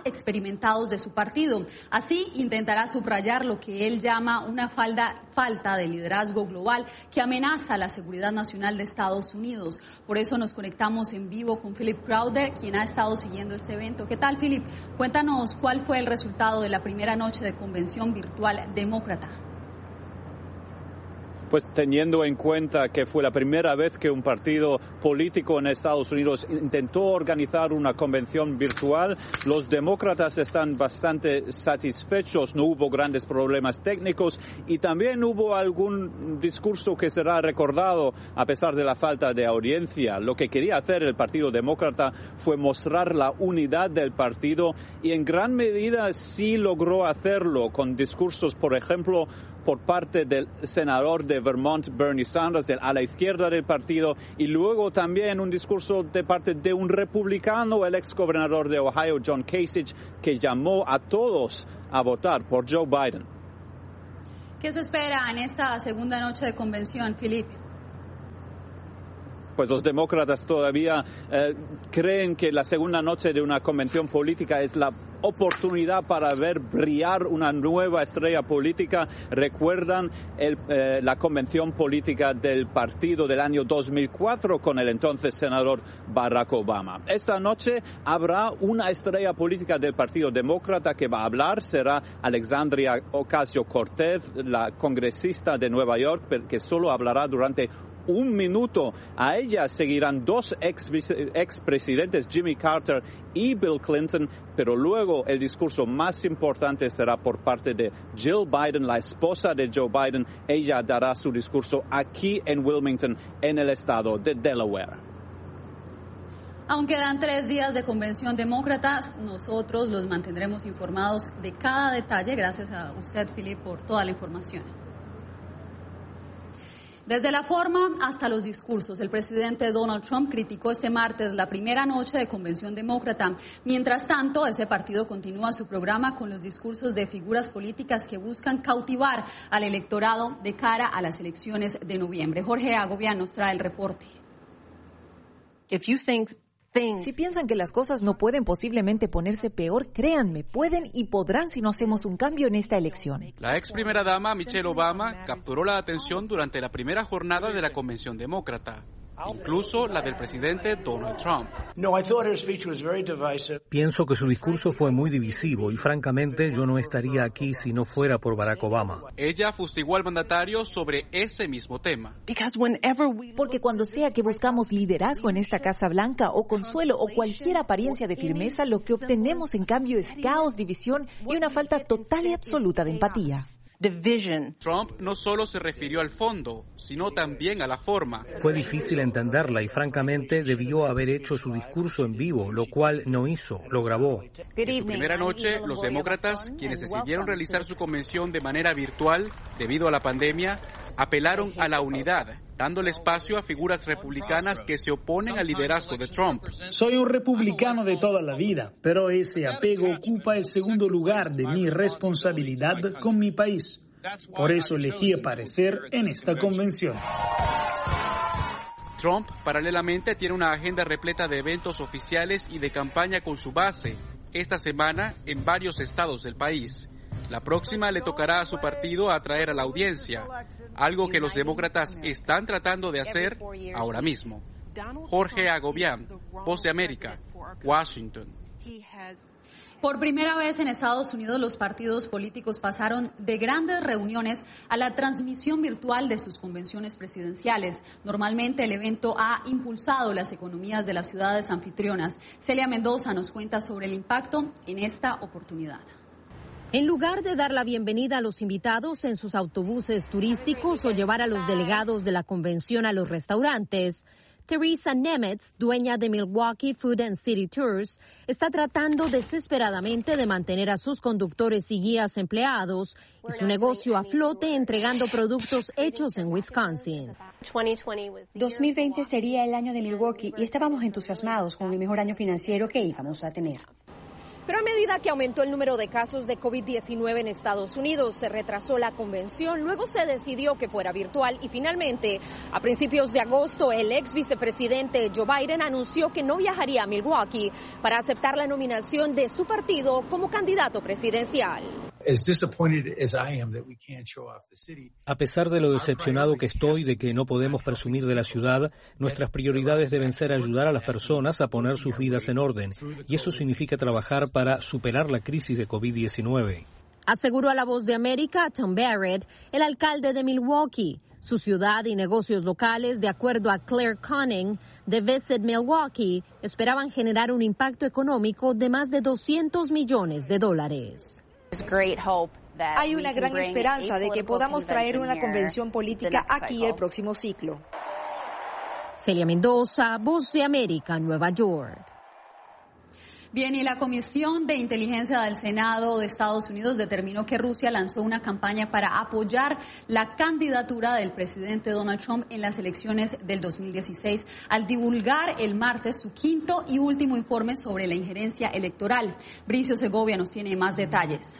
experimentados de su partido. Así intentará subrayar lo que él llama una falta de liderazgo global que amenaza la seguridad nacional de Estados Unidos. Por eso nos conectamos en vivo con Philip Crowder, quien ha estado siguiendo este evento. ¿Qué tal, Philip? Cuéntanos cuál fue el resultado de la primera noche de convención virtual demócrata. Pues teniendo en cuenta que fue la primera vez que un partido político en Estados Unidos intentó organizar una convención virtual, los demócratas están bastante satisfechos. No hubo grandes problemas técnicos y también hubo algún discurso que será recordado a pesar de la falta de audiencia. Lo que quería hacer el Partido Demócrata fue mostrar la unidad del partido y en gran medida sí logró hacerlo con discursos, por ejemplo, por parte del senador de Vermont, Bernie Sanders, del ala izquierda del partido, y luego también un discurso de parte de un republicano, el exgobernador de Ohio, John Kasich, que llamó a todos a votar por Joe Biden. ¿Qué se espera en esta segunda noche de convención, Philip? Pues los demócratas todavía creen que la segunda noche de una convención política es la oportunidad para ver brillar una nueva estrella política. Recuerdan la convención política del partido del año 2004 con el entonces senador Barack Obama. Esta noche habrá una estrella política del Partido Demócrata que va a hablar. Será Alexandria Ocasio-Cortez, la congresista de Nueva York, que solo hablará durante un minuto. A ella seguirán dos expresidentes, Jimmy Carter y Bill Clinton, pero luego el discurso más importante será por parte de Jill Biden, la esposa de Joe Biden. Ella dará su discurso aquí en Wilmington, en el estado de Delaware. Aún quedan 3 días de convención demócratas, nosotros los mantendremos informados de cada detalle. Gracias a usted, Philip, por toda la información. Desde la forma hasta los discursos, el presidente Donald Trump criticó este martes la primera noche de convención demócrata. Mientras tanto, ese partido continúa su programa con los discursos de figuras políticas que buscan cautivar al electorado de cara a las elecciones de noviembre. Jorge Agobián nos trae el reporte. Si piensan que las cosas no pueden posiblemente ponerse peor, créanme, pueden y podrán si no hacemos un cambio en esta elección. La ex primera dama Michelle Obama capturó la atención durante la primera jornada de la convención demócrata, incluso la del presidente Donald Trump. Pienso que su discurso fue muy divisivo y francamente yo no estaría aquí si no fuera por Barack Obama. Ella fustigó al mandatario sobre ese mismo tema. Porque cuando sea que buscamos liderazgo en esta Casa Blanca o consuelo o cualquier apariencia de firmeza, lo que obtenemos en cambio es caos, división y una falta total y absoluta de empatía. Trump no solo se refirió al fondo, sino también a la forma. Fue difícil entenderla y francamente debió haber hecho su discurso en vivo, lo cual no hizo, lo grabó. En su primera noche, los demócratas, quienes decidieron realizar su convención de manera virtual debido a la pandemia, apelaron a la unidad, dándole espacio a figuras republicanas que se oponen al liderazgo de Trump. Soy un republicano de toda la vida, pero ese apego ocupa el segundo lugar de mi responsabilidad con mi país. Por eso elegí aparecer en esta convención. Trump, paralelamente, tiene una agenda repleta de eventos oficiales y de campaña con su base, esta semana en varios estados del país. La próxima le tocará a su partido atraer a la audiencia, algo que los demócratas están tratando de hacer ahora mismo. Jorge Agobián, Voz de América, Washington. Por primera vez en Estados Unidos, los partidos políticos pasaron de grandes reuniones a la transmisión virtual de sus convenciones presidenciales. Normalmente el evento ha impulsado las economías de las ciudades anfitrionas. Celia Mendoza nos cuenta sobre el impacto en esta oportunidad. En lugar de dar la bienvenida a los invitados en sus autobuses turísticos o llevar a los delegados de la convención a los restaurantes, Teresa Nemetz, dueña de Milwaukee Food and City Tours, está tratando desesperadamente de mantener a sus conductores y guías empleados y su negocio a flote entregando productos hechos en Wisconsin. 2020 sería el año de Milwaukee y estábamos entusiasmados con el mejor año financiero que íbamos a tener. Pero a medida que aumentó el número de casos de COVID-19 en Estados Unidos, se retrasó la convención, luego se decidió que fuera virtual y finalmente, a principios de agosto, el ex vicepresidente Joe Biden anunció que no viajaría a Milwaukee para aceptar la nominación de su partido como candidato presidencial. A pesar de lo decepcionado que estoy de que no podemos presumir de la ciudad, nuestras prioridades deben ser ayudar a las personas a poner sus vidas en orden, y eso significa trabajar para superar la crisis de COVID-19. Aseguró a La Voz de América Tom Barrett, el alcalde de Milwaukee. Su ciudad y negocios locales, de acuerdo a Claire Conning de Visit Milwaukee, esperaban generar un impacto económico de más de $200 millones. Hay una gran esperanza de que podamos traer una convención política aquí el próximo ciclo. Celia Mendoza, Voz de América, Nueva York. Bien, y la Comisión de Inteligencia del Senado de Estados Unidos determinó que Rusia lanzó una campaña para apoyar la candidatura del presidente Donald Trump en las elecciones del 2016, al divulgar el martes su quinto y último informe sobre la injerencia electoral. Bricio Segovia nos tiene más detalles.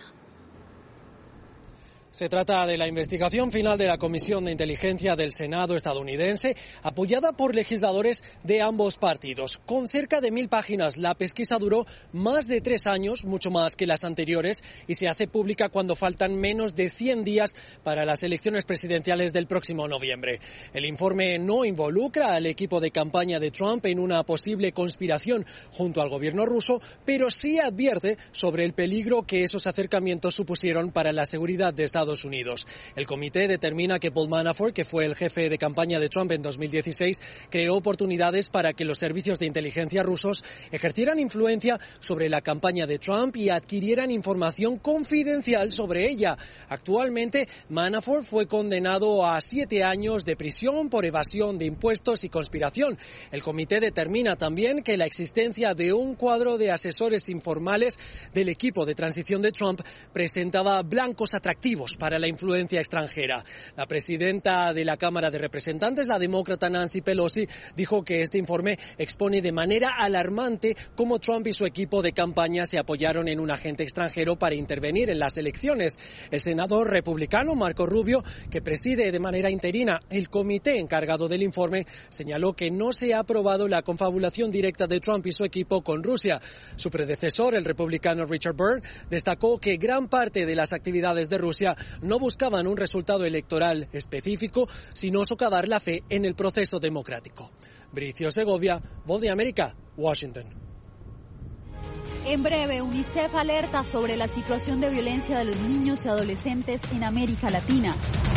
Se trata de la investigación final de la Comisión de Inteligencia del Senado estadounidense, apoyada por legisladores de ambos partidos. Con cerca de 1.000 páginas, la pesquisa duró más de 3 años, mucho más que las anteriores, y se hace pública cuando faltan menos de 100 días para las elecciones presidenciales del próximo noviembre. El informe no involucra al equipo de campaña de Trump en una posible conspiración junto al gobierno ruso, pero sí advierte sobre el peligro que esos acercamientos supusieron para la seguridad de Estados Unidos. El comité determina que Paul Manafort, que fue el jefe de campaña de Trump en 2016, creó oportunidades para que los servicios de inteligencia rusos ejercieran influencia sobre la campaña de Trump y adquirieran información confidencial sobre ella. Actualmente, Manafort fue condenado a 7 años de prisión por evasión de impuestos y conspiración. El comité determina también que la existencia de un cuadro de asesores informales del equipo de transición de Trump presentaba blancos atractivos para la influencia extranjera. La presidenta de la Cámara de Representantes, la demócrata Nancy Pelosi, dijo que este informe expone de manera alarmante cómo Trump y su equipo de campaña se apoyaron en un agente extranjero para intervenir en las elecciones. El senador republicano Marco Rubio, que preside de manera interina el comité encargado del informe, señaló que no se ha aprobado la confabulación directa de Trump y su equipo con Rusia. Su predecesor, el republicano Richard Burr, destacó que gran parte de las actividades de Rusia no buscaban un resultado electoral específico, sino socavar la fe en el proceso democrático. Bricio Segovia, Voz de América, Washington. En breve, UNICEF alerta sobre la situación de violencia de los niños y adolescentes en América Latina.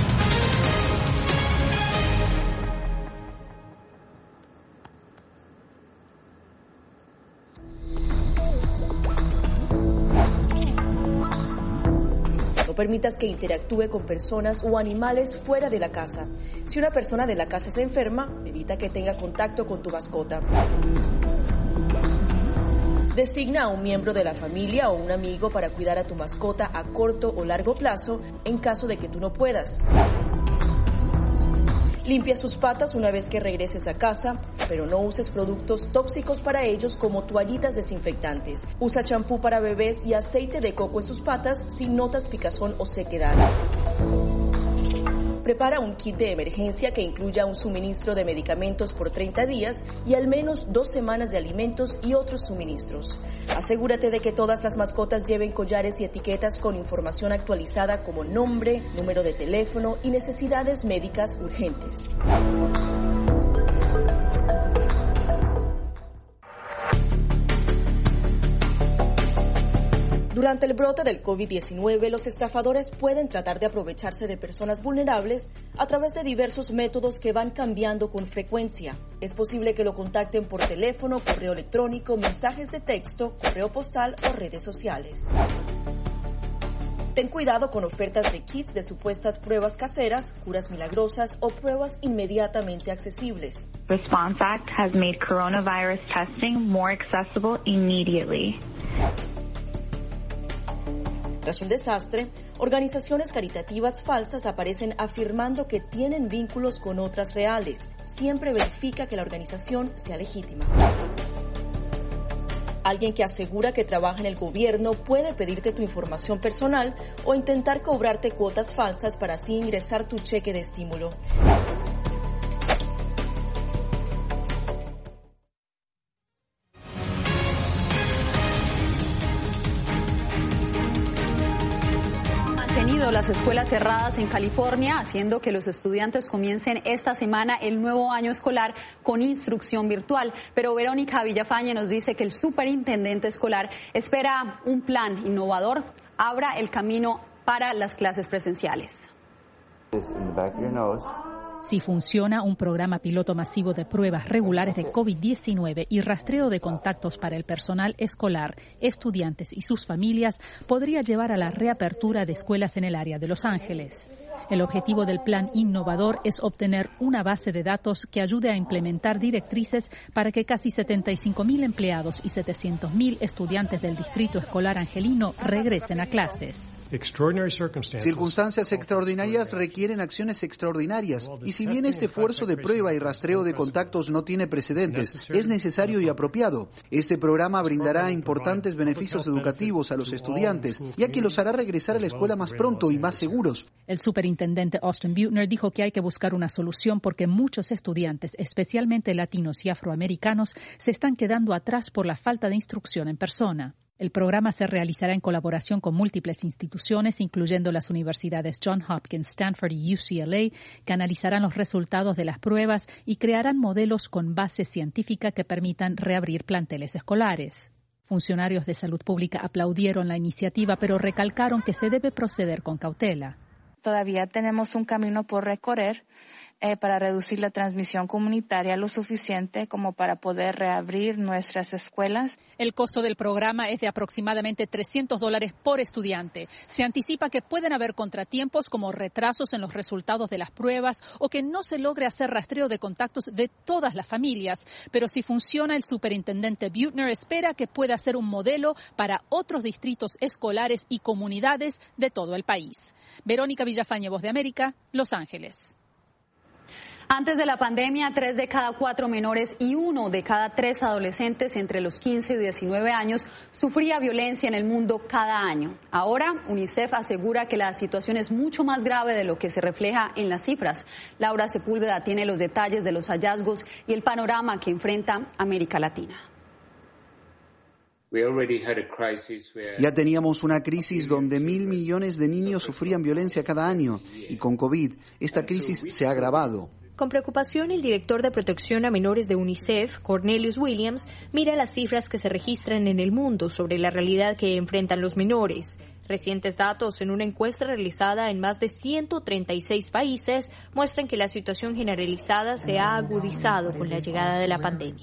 No permitas que interactúe con personas o animales fuera de la casa. Si una persona de la casa se enferma, evita que tenga contacto con tu mascota. Designa a un miembro de la familia o un amigo para cuidar a tu mascota a corto o largo plazo en caso de que tú no puedas. Limpia sus patas una vez que regreses a casa, pero no uses productos tóxicos para ellos como toallitas desinfectantes. Usa champú para bebés y aceite de coco en sus patas si notas picazón o sequedad. Prepara un kit de emergencia que incluya un suministro de medicamentos por 30 días y al menos 2 semanas de alimentos y otros suministros. Asegúrate de que todas las mascotas lleven collares y etiquetas con información actualizada como nombre, número de teléfono y necesidades médicas urgentes. Durante el brote del COVID-19, los estafadores pueden tratar de aprovecharse de personas vulnerables a través de diversos métodos que van cambiando con frecuencia. Es posible que lo contacten por teléfono, correo electrónico, mensajes de texto, correo postal o redes sociales. Ten cuidado con ofertas de kits de supuestas pruebas caseras, curas milagrosas o pruebas inmediatamente accesibles. Response Act has made coronavirus testing more accessible immediately. Tras un desastre, organizaciones caritativas falsas aparecen afirmando que tienen vínculos con otras reales. Siempre verifica que la organización sea legítima. Alguien que asegura que trabaja en el gobierno puede pedirte tu información personal o intentar cobrarte cuotas falsas para así ingresar tu cheque de estímulo. Las escuelas cerradas en California, haciendo que los estudiantes comiencen esta semana el nuevo año escolar con instrucción virtual. Pero Verónica Villafañe nos dice que el superintendente escolar espera un plan innovador abra el camino para las clases presenciales. Si funciona un programa piloto masivo de pruebas regulares de COVID-19 y rastreo de contactos para el personal escolar, estudiantes y sus familias, podría llevar a la reapertura de escuelas en el área de Los Ángeles. El objetivo del plan innovador es obtener una base de datos que ayude a implementar directrices para que casi 75,000 empleados y 700,000 estudiantes del distrito escolar angelino regresen a clases. Circunstancias extraordinarias requieren acciones extraordinarias, y si bien este esfuerzo de prueba y rastreo de contactos no tiene precedentes, es necesario y apropiado. Este programa brindará importantes beneficios educativos a los estudiantes, ya que los hará regresar a la escuela más pronto y más seguros. El superintendente Austin Buettner dijo que hay que buscar una solución porque muchos estudiantes, especialmente latinos y afroamericanos, se están quedando atrás por la falta de instrucción en persona. El programa se realizará en colaboración con múltiples instituciones, incluyendo las universidades Johns Hopkins, Stanford y UCLA, que analizarán los resultados de las pruebas y crearán modelos con base científica que permitan reabrir planteles escolares. Funcionarios de salud pública aplaudieron la iniciativa, pero recalcaron que se debe proceder con cautela. Todavía tenemos un camino por recorrer para reducir la transmisión comunitaria lo suficiente como para poder reabrir nuestras escuelas. El costo del programa es de aproximadamente $300 por estudiante. Se anticipa que pueden haber contratiempos como retrasos en los resultados de las pruebas o que no se logre hacer rastreo de contactos de todas las familias. Pero si funciona, el superintendente Buettner espera que pueda ser un modelo para otros distritos escolares y comunidades de todo el país. Verónica Villafañe, Voz de América, Los Ángeles. Antes de la pandemia, 3 de cada 4 menores y 1 de cada 3 adolescentes entre los 15 y 19 años sufría violencia en el mundo cada año. Ahora, UNICEF asegura que la situación es mucho más grave de lo que se refleja en las cifras. Laura Sepúlveda tiene los detalles de los hallazgos y el panorama que enfrenta América Latina. Ya teníamos una crisis donde 1.000 millones de niños sufrían violencia cada año, y con COVID esta crisis se ha agravado. Con preocupación, el director de protección a menores de UNICEF, Cornelius Williams, mira las cifras que se registran en el mundo sobre la realidad que enfrentan los menores. Recientes datos en una encuesta realizada en más de 136 países muestran que la situación generalizada se ha agudizado con la llegada de la pandemia.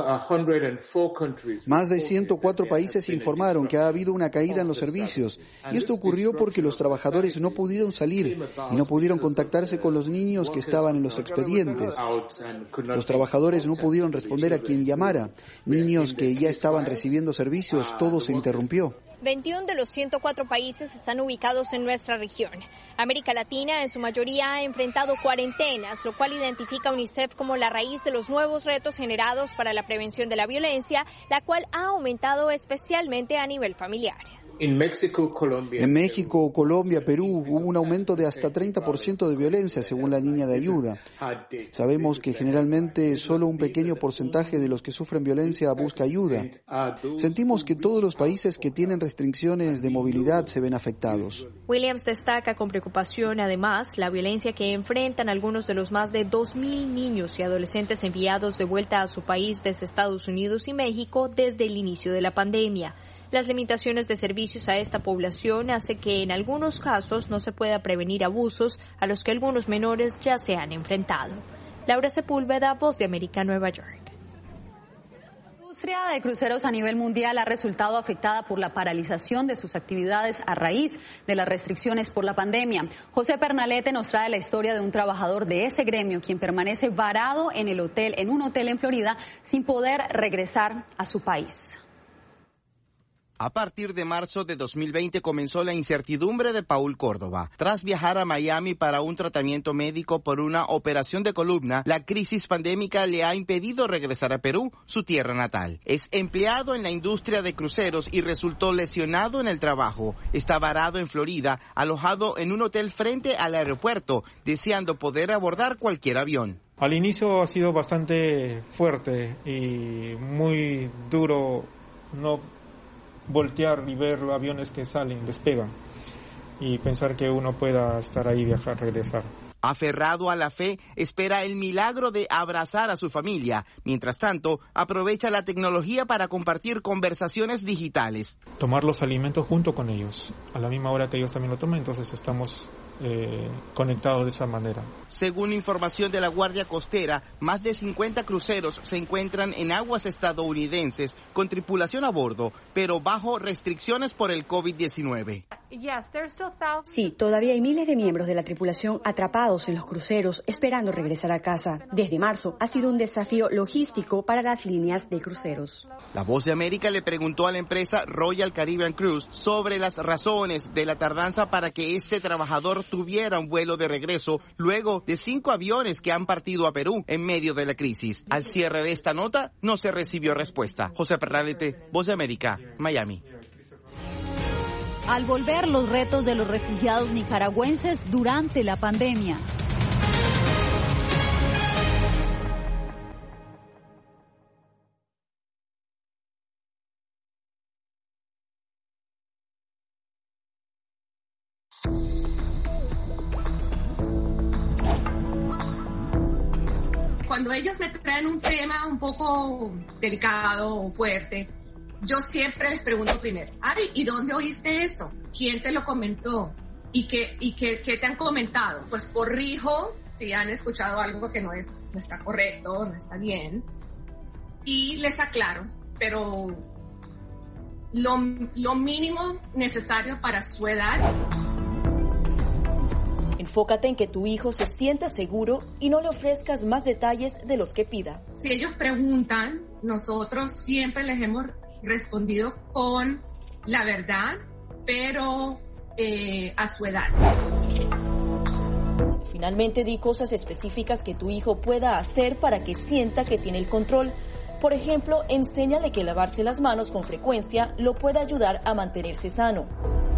Más de 104 países informaron que ha habido una caída en los servicios, y esto ocurrió porque los trabajadores no pudieron salir y no pudieron contactarse con los niños que estaban en los expedientes. Los trabajadores no pudieron responder a quien llamara. Niños que ya estaban recibiendo servicios, todo se interrumpió. 21 de los 104 países están ubicados en nuestra región. América Latina en su mayoría ha enfrentado cuarentenas, lo cual identifica a UNICEF como la raíz de los nuevos retos generados para la prevención de la violencia, la cual ha aumentado especialmente a nivel familiar. En México, Colombia, Perú, hubo un aumento de hasta 30% de violencia, según la línea de ayuda. Sabemos que generalmente solo un pequeño porcentaje de los que sufren violencia busca ayuda. Sentimos que todos los países que tienen restricciones de movilidad se ven afectados. Williams destaca con preocupación, además, la violencia que enfrentan algunos de los más de 2,000 niños y adolescentes enviados de vuelta a su país desde Estados Unidos y México desde el inicio de la pandemia. Las limitaciones de servicios a esta población hacen que en algunos casos no se pueda prevenir abusos a los que algunos menores ya se han enfrentado. Laura Sepúlveda, Voz de América, Nueva York. La industria de cruceros a nivel mundial ha resultado afectada por la paralización de sus actividades a raíz de las restricciones por la pandemia. José Pernalete nos trae la historia de un trabajador de ese gremio quien permanece varado en un hotel en Florida sin poder regresar a su país. A partir de marzo de 2020 comenzó la incertidumbre de Paul Córdoba. Tras viajar a Miami para un tratamiento médico por una operación de columna, la crisis pandémica le ha impedido regresar a Perú, su tierra natal. Es empleado en la industria de cruceros y resultó lesionado en el trabajo. Está varado en Florida, alojado en un hotel frente al aeropuerto, deseando poder abordar cualquier avión. Al inicio ha sido bastante fuerte y muy duro no voltear y ver aviones que salen, despegan y pensar que uno pueda estar ahí, viajar, regresar. Aferrado a la fe, espera el milagro de abrazar a su familia. Mientras tanto, aprovecha la tecnología para compartir conversaciones digitales. Tomar los alimentos junto con ellos, a la misma hora que ellos también lo toman, entonces estamos conectados de esa manera. Según información de la Guardia Costera, más de 50 cruceros se encuentran en aguas estadounidenses con tripulación a bordo, pero bajo restricciones por el COVID-19. Sí, todavía hay miles de miembros de la tripulación atrapados en los cruceros esperando regresar a casa. Desde marzo ha sido un desafío logístico para las líneas de cruceros. La Voz de América le preguntó a la empresa Royal Caribbean Cruise sobre las razones de la tardanza para que este trabajador tuviera un vuelo de regreso luego de 5 aviones que han partido a Perú en medio de la crisis. Al cierre de esta nota no se recibió respuesta. José Perralete, Voz de América, Miami. Al volver los retos de los refugiados nicaragüenses durante la pandemia. Cuando ellos me traen un tema un poco delicado o fuerte, yo siempre les pregunto primero, Ari, ¿y dónde oíste eso? ¿Quién te lo comentó? ¿Y qué te han comentado? Pues corrijo si han escuchado algo que no está correcto, no está bien, y les aclaro, pero lo mínimo necesario para su edad. Enfócate en que tu hijo se sienta seguro y no le ofrezcas más detalles de los que pida. Si ellos preguntan, nosotros siempre les hemos respondido con la verdad, pero a su edad. Finalmente, di cosas específicas que tu hijo pueda hacer para que sienta que tiene el control. Por ejemplo, enséñale que lavarse las manos con frecuencia lo puede ayudar a mantenerse sano.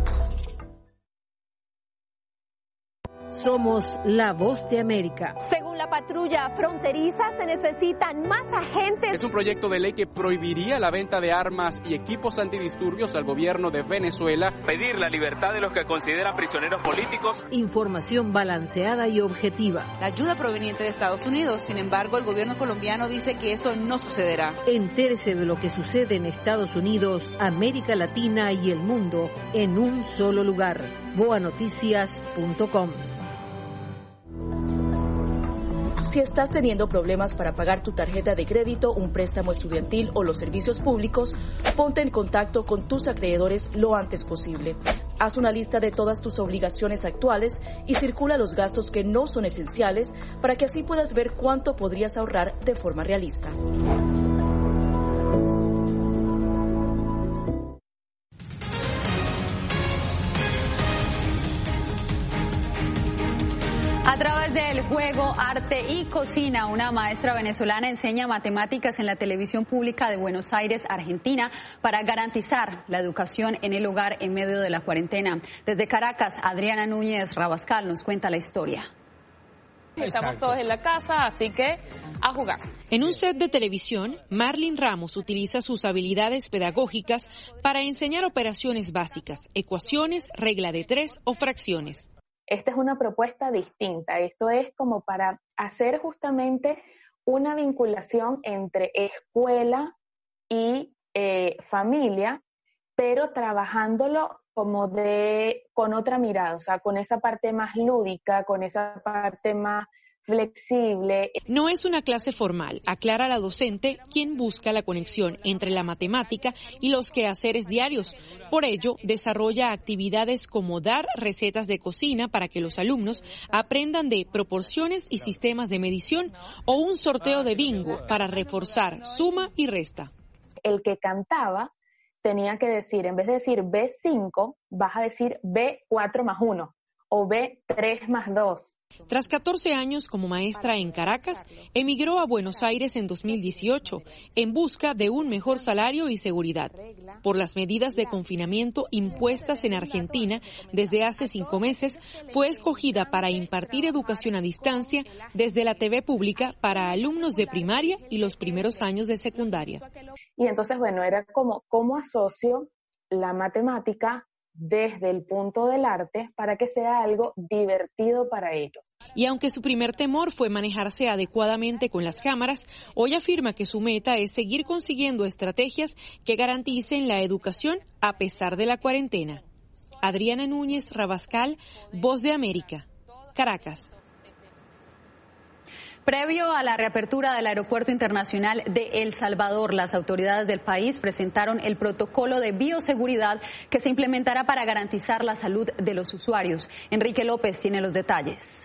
Somos la Voz de América. Según la patrulla fronteriza, se necesitan más agentes. Es un proyecto de ley que prohibiría la venta de armas y equipos antidisturbios al gobierno de Venezuela. Pedir la libertad de los que consideran prisioneros políticos. Información balanceada y objetiva. La ayuda proveniente de Estados Unidos. Sin embargo, el gobierno colombiano dice que eso no sucederá. Entérese de lo que sucede en Estados Unidos, América Latina y el mundo en un solo lugar. boanoticias.com. Si estás teniendo problemas para pagar tu tarjeta de crédito, un préstamo estudiantil o los servicios públicos, ponte en contacto con tus acreedores lo antes posible. Haz una lista de todas tus obligaciones actuales y circula los gastos que no son esenciales para que así puedas ver cuánto podrías ahorrar de forma realista. A través del juego, arte y cocina, una maestra venezolana enseña matemáticas en la televisión pública de Buenos Aires, Argentina, para garantizar la educación en el hogar en medio de la cuarentena. Desde Caracas, Adriana Núñez Rabascal nos cuenta la historia. Estamos todos en la casa, así que a jugar. En un set de televisión, Marlene Ramos utiliza sus habilidades pedagógicas para enseñar operaciones básicas, ecuaciones, regla de 3 o fracciones. Esta es una propuesta distinta. Esto es como para hacer justamente una vinculación entre escuela y familia, pero trabajándolo como con otra mirada, o sea, con esa parte más lúdica, con esa parte más flexible. No es una clase formal, aclara la docente, quien busca la conexión entre la matemática y los quehaceres diarios. Por ello, desarrolla actividades como dar recetas de cocina para que los alumnos aprendan de proporciones y sistemas de medición o un sorteo de bingo para reforzar suma y resta. El que cantaba tenía que decir, en vez de decir B5, vas a decir B4 más 1 o B3 más 2. Tras 14 años como maestra en Caracas, emigró a Buenos Aires en 2018 en busca de un mejor salario y seguridad. Por las medidas de confinamiento impuestas en Argentina desde hace 5 meses, fue escogida para impartir educación a distancia desde la TV pública para alumnos de primaria y los primeros años de secundaria. Y entonces, bueno, era como cómo asocio la matemática desde el punto del arte para que sea algo divertido para ellos. Y aunque su primer temor fue manejarse adecuadamente con las cámaras, hoy afirma que su meta es seguir consiguiendo estrategias que garanticen la educación a pesar de la cuarentena. Adriana Núñez Rabascal, Voz de América, Caracas. Previo a la reapertura del Aeropuerto Internacional de El Salvador, las autoridades del país presentaron el protocolo de bioseguridad que se implementará para garantizar la salud de los usuarios. Enrique López tiene los detalles.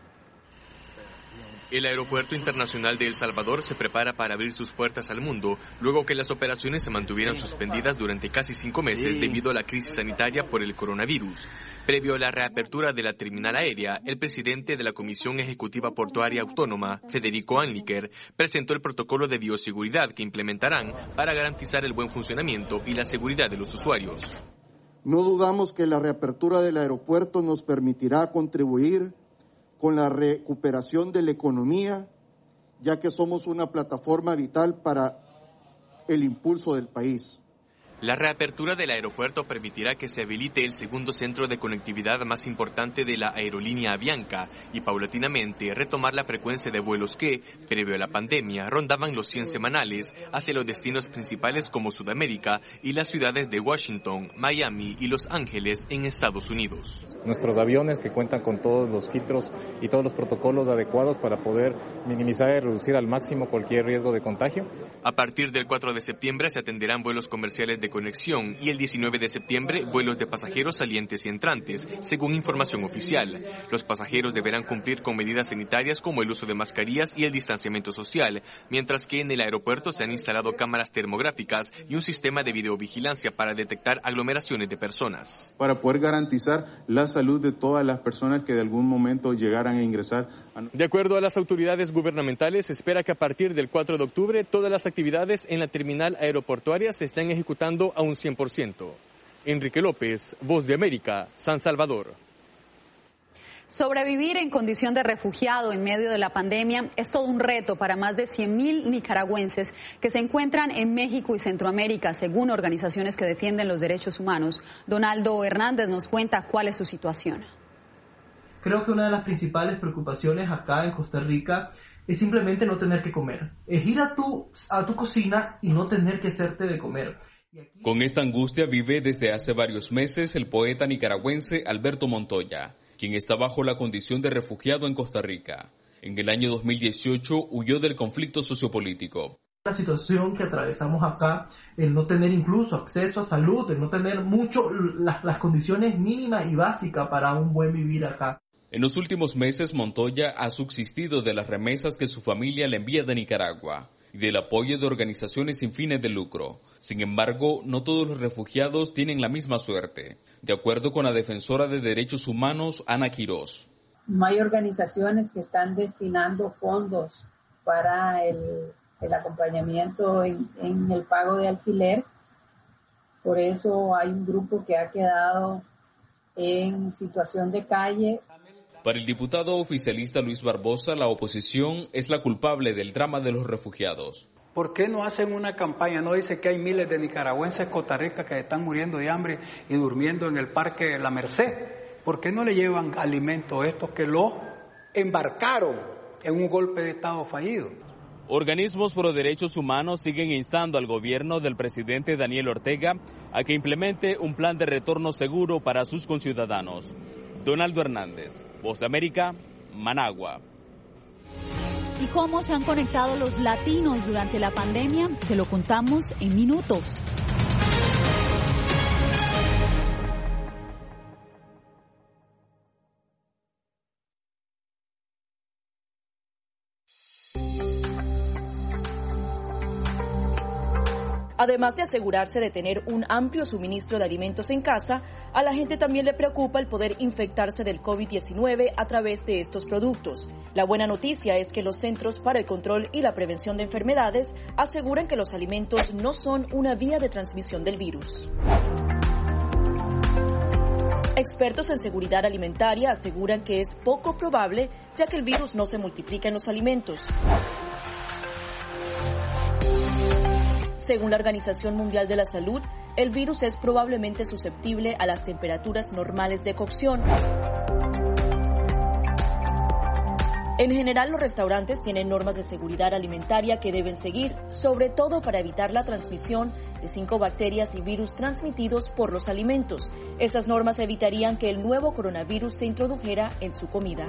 El Aeropuerto Internacional de El Salvador se prepara para abrir sus puertas al mundo, luego que las operaciones se mantuvieran suspendidas durante casi 5 meses debido a la crisis sanitaria por el coronavirus. Previo a la reapertura de la terminal aérea, el presidente de la Comisión Ejecutiva Portuaria Autónoma, Federico Anliker, presentó el protocolo de bioseguridad que implementarán para garantizar el buen funcionamiento y la seguridad de los usuarios. No dudamos que la reapertura del aeropuerto nos permitirá contribuir con la recuperación de la economía, ya que somos una plataforma vital para el impulso del país. La reapertura del aeropuerto permitirá que se habilite el segundo centro de conectividad más importante de la aerolínea Avianca y paulatinamente retomar la frecuencia de vuelos que, previo a la pandemia, rondaban los 100 semanales hacia los destinos principales como Sudamérica y las ciudades de Washington, Miami y Los Ángeles en Estados Unidos. Nuestros aviones que cuentan con todos los filtros y todos los protocolos adecuados para poder minimizar y reducir al máximo cualquier riesgo de contagio. A partir del 4 de septiembre se atenderán vuelos comerciales de conexión y el 19 de septiembre vuelos de pasajeros salientes y entrantes, según información oficial. Los pasajeros deberán cumplir con medidas sanitarias como el uso de mascarillas y el distanciamiento social, mientras que en el aeropuerto se han instalado cámaras termográficas y un sistema de videovigilancia para detectar aglomeraciones de personas. Para poder garantizar la salud de todas las personas que de algún momento llegaran a ingresar. De acuerdo a las autoridades gubernamentales, se espera que a partir del 4 de octubre todas las actividades en la terminal aeroportuaria se estén ejecutando a un 100%. Enrique López, Voz de América, San Salvador. Sobrevivir en condición de refugiado en medio de la pandemia es todo un reto para más de 100,000 nicaragüenses que se encuentran en México y Centroamérica, según organizaciones que defienden los derechos humanos. Donaldo Hernández nos cuenta cuál es su situación. Creo que una de las principales preocupaciones acá en Costa Rica es simplemente no tener que comer. Es ir a tu cocina y no tener que hacerte de comer. Con esta angustia vive desde hace varios meses el poeta nicaragüense Alberto Montoya, quien está bajo la condición de refugiado en Costa Rica. En el año 2018 huyó del conflicto sociopolítico. La situación que atravesamos acá, el no tener incluso acceso a salud, el no tener las condiciones mínimas y básicas para un buen vivir acá. En los últimos meses, Montoya ha subsistido de las remesas que su familia le envía de Nicaragua y del apoyo de organizaciones sin fines de lucro. Sin embargo, no todos los refugiados tienen la misma suerte, de acuerdo con la defensora de derechos humanos, Ana Quirós. No hay organizaciones que están destinando fondos para el acompañamiento en el pago de alquiler. Por eso hay un grupo que ha quedado en situación de calle. Para el diputado oficialista Luis Barbosa, la oposición es la culpable del drama de los refugiados. ¿Por qué no hacen una campaña? No dice que hay miles de nicaragüenses en Costa Rica que están muriendo de hambre y durmiendo en el parque La Merced. ¿Por qué no le llevan alimento a estos que los embarcaron en un golpe de Estado fallido? Organismos pro derechos humanos siguen instando al gobierno del presidente Daniel Ortega a que implemente un plan de retorno seguro para sus conciudadanos. Donaldo Hernández, Voz de América, Managua. ¿Y cómo se han conectado los latinos durante la pandemia? Se lo contamos en minutos. Además de asegurarse de tener un amplio suministro de alimentos en casa, a la gente también le preocupa el poder infectarse del COVID-19 a través de estos productos. La buena noticia es que los Centros para el Control y la Prevención de Enfermedades aseguran que los alimentos no son una vía de transmisión del virus. Expertos en seguridad alimentaria aseguran que es poco probable, ya que el virus no se multiplica en los alimentos. Según la Organización Mundial de la Salud, el virus es probablemente susceptible a las temperaturas normales de cocción. En general, los restaurantes tienen normas de seguridad alimentaria que deben seguir, sobre todo para evitar la transmisión de 5 bacterias y virus transmitidos por los alimentos. Esas normas evitarían que el nuevo coronavirus se introdujera en su comida.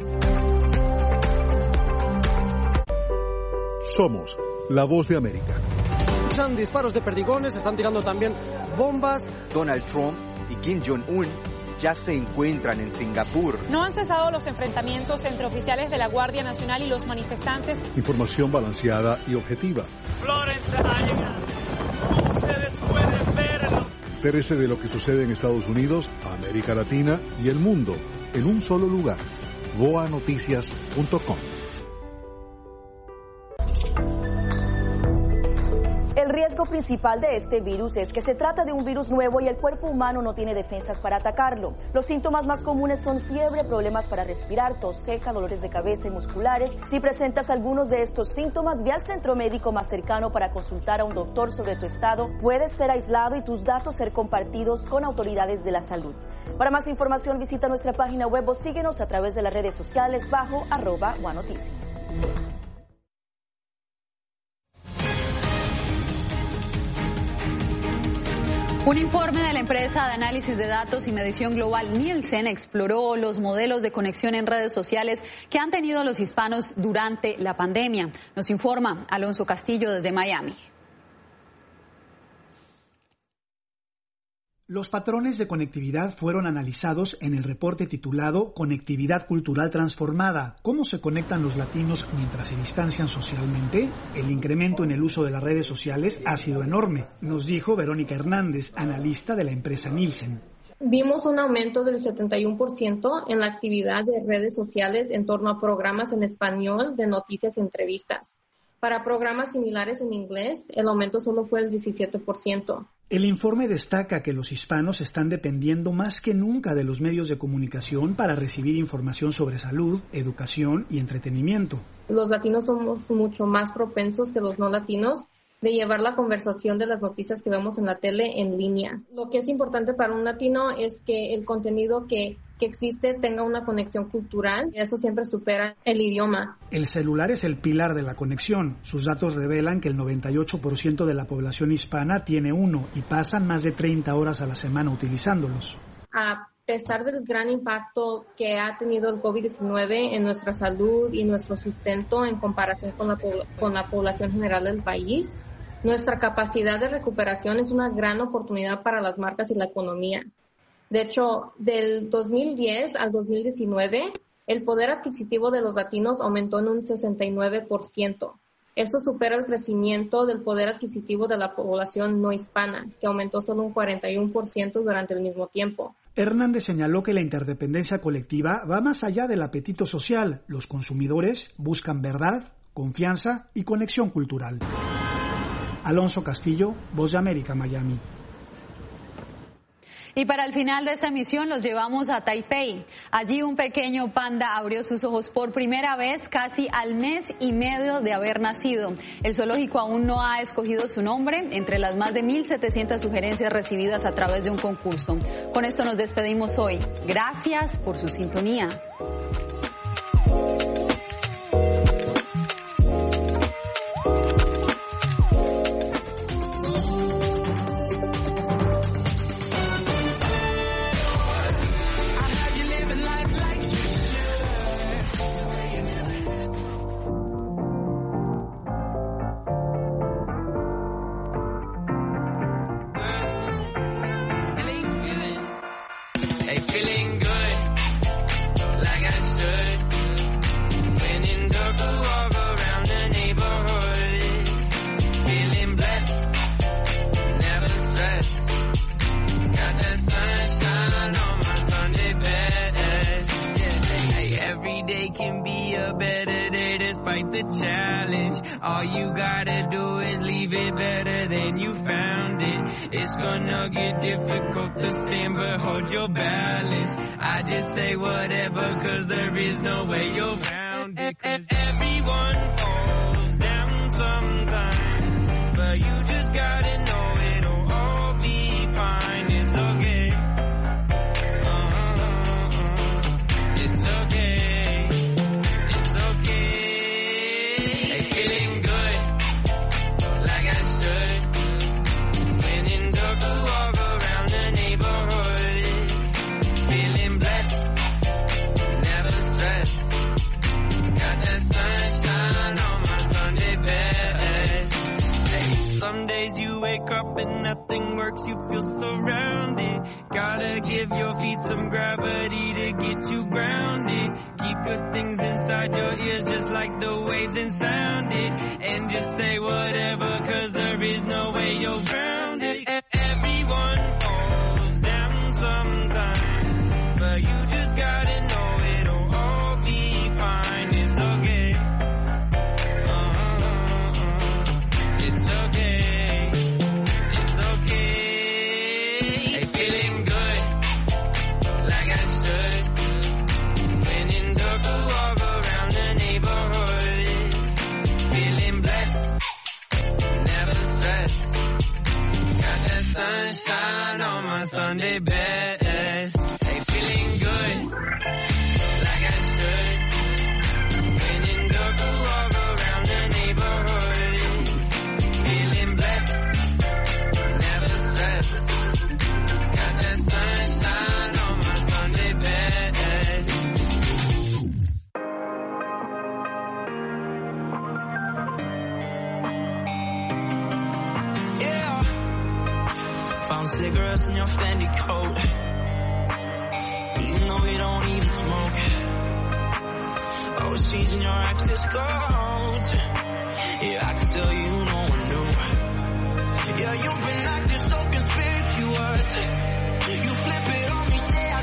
Somos la voz de América. Disparos de perdigones, están tirando también bombas. Donald Trump y Kim Jong-un ya se encuentran en Singapur. No han cesado los enfrentamientos entre oficiales de la Guardia Nacional y los manifestantes. Información balanceada y objetiva. Florence ha llegado. Como ustedes pueden verlo. Entérese de lo que sucede en Estados Unidos, América Latina y el mundo en un solo lugar. voanoticias.com. El riesgo principal de este virus es que se trata de un virus nuevo y el cuerpo humano no tiene defensas para atacarlo. Los síntomas más comunes son fiebre, problemas para respirar, tos seca, dolores de cabeza y musculares. Si presentas algunos de estos síntomas, ve al centro médico más cercano para consultar a un doctor sobre tu estado. Puedes ser aislado y tus datos ser compartidos con autoridades de la salud. Para más información, visita nuestra página web o síguenos a través de las redes sociales bajo @OneNoticias. Un informe de la empresa de análisis de datos y medición global Nielsen exploró los modelos de conexión en redes sociales que han tenido los hispanos durante la pandemia. Nos informa Alonso Castillo desde Miami. Los patrones de conectividad fueron analizados en el reporte titulado Conectividad Cultural Transformada. ¿Cómo se conectan los latinos mientras se distancian socialmente? El incremento en el uso de las redes sociales ha sido enorme, nos dijo Verónica Hernández, analista de la empresa Nielsen. Vimos un aumento del 71% en la actividad de redes sociales en torno a programas en español de noticias y entrevistas. Para programas similares en inglés, el aumento solo fue el 17%. El informe destaca que los hispanos están dependiendo más que nunca de los medios de comunicación para recibir información sobre salud, educación y entretenimiento. Los latinos somos mucho más propensos que los no latinos de llevar la conversación de las noticias que vemos en la tele en línea. Lo que es importante para un latino es que el contenido que existe tenga una conexión cultural, y eso siempre supera el idioma. El celular es el pilar de la conexión. Sus datos revelan que el 98% de la población hispana tiene uno y pasan más de 30 horas a la semana utilizándolos. A pesar del gran impacto que ha tenido el COVID-19 en nuestra salud y nuestro sustento en comparación con la población general del país, nuestra capacidad de recuperación es una gran oportunidad para las marcas y la economía. De hecho, del 2010 al 2019, el poder adquisitivo de los latinos aumentó en un 69%. Esto supera el crecimiento del poder adquisitivo de la población no hispana, que aumentó solo un 41% durante el mismo tiempo. Hernández señaló que la interdependencia colectiva va más allá del apetito social. Los consumidores buscan verdad, confianza y conexión cultural. Alonso Castillo, Voz de América, Miami. Y para el final de esta emisión los llevamos a Taipei. Allí un pequeño panda abrió sus ojos por primera vez casi al mes y medio de haber nacido. El zoológico aún no ha escogido su nombre entre las más de 1.700 sugerencias recibidas a través de un concurso. Con esto nos despedimos hoy. Gracias por su sintonía. Feeling good, like I can be a better day despite the challenge. All you gotta do is leave it better than you found it. It's gonna get difficult to stand, but hold your balance. I just say whatever, cause there is no way you're around it. Everyone falls down sometime, but you just gotta know it'll all be fine. It's okay. It's okay. It's okay. Hey, feeling good, like I should. When in dark, walk around the neighborhood. Feeling blessed, never stressed. Got that sunshine on my Sunday best. Hey, some days you wake up and nothing works, you feel surrounded. Gotta give your feet some gravity to get you grounded. Keep good things inside your ears just like the waves and sound it. And just say whatever, cause there is no way you're grounded. Everyone falls down sometime, but you just gotta know it'll all be fine. It's okay. It's okay. It's okay. Hey, feeling good, like I should. When in dark, walk around the neighborhood. Feeling blessed, never stressed. Got that sunshine on my Sunday best. Hey, feeling good, like I should. When in dark, walk around the neighborhood. Feeling blessed, never stressed. Got that sunshine on my Sunday best. Yeah. Found cigarettes in your Fendi coat, even though you don't even smoke. Always changing your access codes. Yeah, I can tell you no one knew. Yeah, you've been acting so conspicuous. You flip it